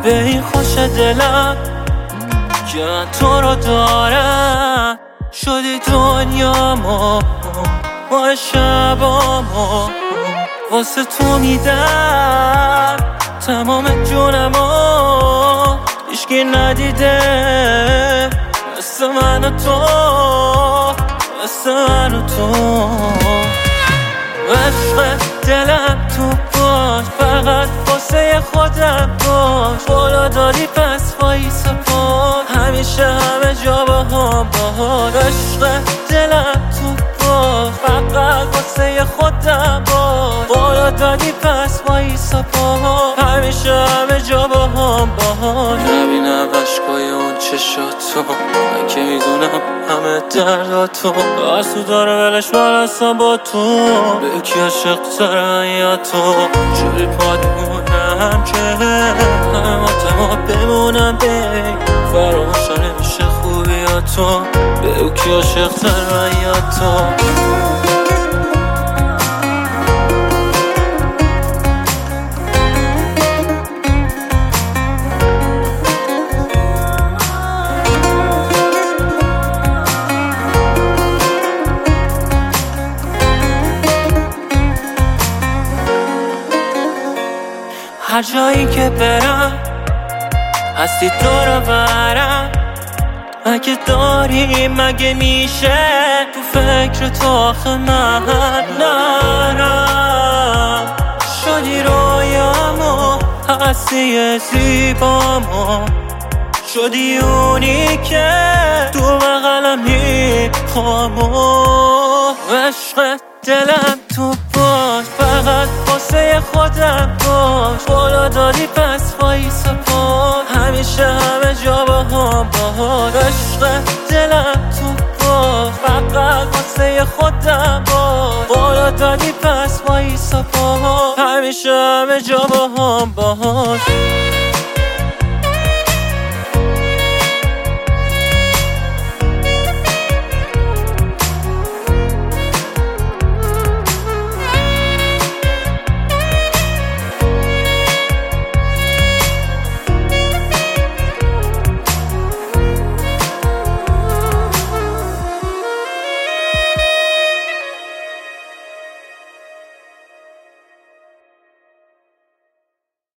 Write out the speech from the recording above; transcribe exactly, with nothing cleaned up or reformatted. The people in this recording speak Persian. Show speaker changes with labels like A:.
A: به این خوش دلم که من تو رو دارم. شدی دنیامو با شبامو واسه تو میدم تمام جونمو. هیچکی ندیده مثل من و تو، مثل من و تو. عشق دلم تو باش، فقط واسه خودم باش. بالا دادی پس وایسا باش، همیشه همه جا با هم باش. عشق دلم تو باش، فقط واسه خودم باش. بالا دادی پس وایسا باش، همیشه همه جا با هم باش. نبینم عشقای اون چشاتو، من که میدونم همه درداتو. آسو داره ولش من هستم با تو، به یکی عشق ترن یا تو. جوری پاد میمونم که همه ما بمونم بی فراموشا نمیشه خوبی یا تو، به یکی عشق ترن یا تو. هر جایی که برم هستی تو رو برم. اگه داری مگه میشه تو فکر تو آخه من نرم. شدی رویامو، هستی زیبامو، شدی اونی که تو بغلم میخوامو. عشق دلم تو باش، فقط واسه خودم باش. بالا دادی پس وایسا باش، همیشه همه جا با هم باش. عشق دلم تو باش، فقط واسه خودم باش. بالا دادی پس وایسا باش، همیشه همه جا با هم باش.